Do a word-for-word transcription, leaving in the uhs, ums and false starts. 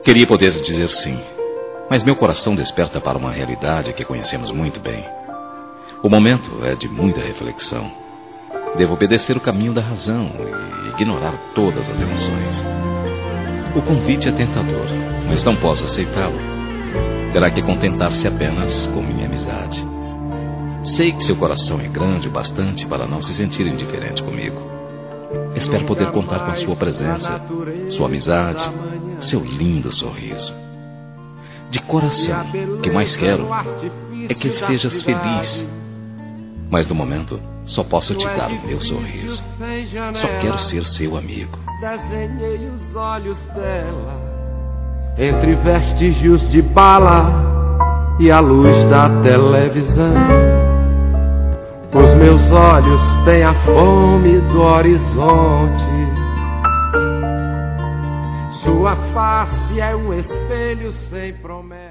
Queria poder dizer sim, mas meu coração desperta para uma realidade que conhecemos muito bem. O momento é de muita reflexão. Devo obedecer o caminho da razão e ignorar todas as emoções. O convite é tentador, mas não posso aceitá-lo. Terá que contentar-se apenas com minha amizade. Sei que seu coração é grande o bastante para não se sentir indiferente comigo. Espero poder contar com a sua presença, sua amizade, seu lindo sorriso. De coração, o que mais quero é que sejas feliz. Mas no momento, só posso te dar o meu sorriso. Só quero ser seu amigo. Desenhei os olhos dela entre vestígios de bala e a luz da televisão. Os meus olhos têm a fome do horizonte. Sua face é um espelho sem promessa.